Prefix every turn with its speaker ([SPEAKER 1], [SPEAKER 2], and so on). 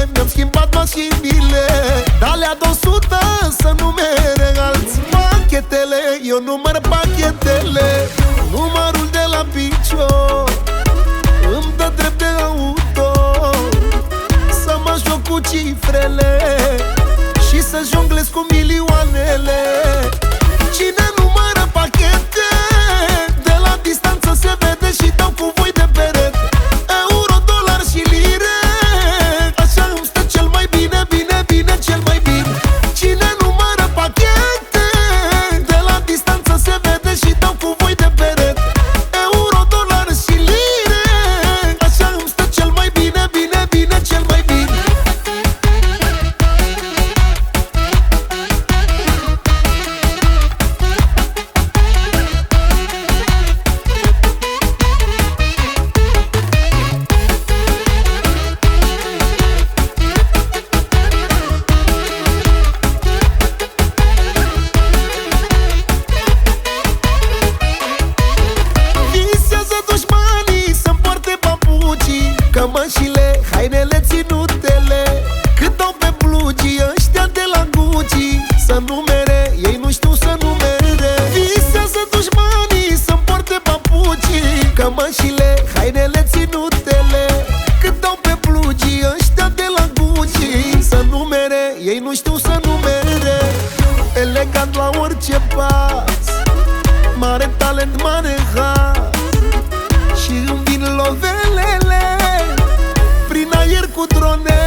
[SPEAKER 1] Mi-am schimbat mașinile de alea de 100 să numere alți pachetele. Eu număr pachetele, numărul de la picior îmi dă drept de auto să mă joc cu cifrele și să jonglez cu milioanele. Cine numără pachete de la distanță se vede și dau cu voi de perete. Euro, dolar și lire, așa îmi stă cel mai bine, bine, bine, cel mai bine. Cine numără pachete de la distanță se vede și dau cu voi de perete. Euro, dolar și lire, așa îmi stă cel mai bine, bine, bine, cel mai bine. Cămășile, hainele, ținutele, cât dau pe blugii ăștia de la Gucci să numere, ei nu știu să numere. Visează dușmanii să-mi poarte papucii. Cămășile, hainele, ținutele, cât dau pe blugii ăștia de la Gucci să numere, ei nu știu să numere. Elegant la orice pas, mare talent, mare har, și îmi vin lovelele prin aer cu drone.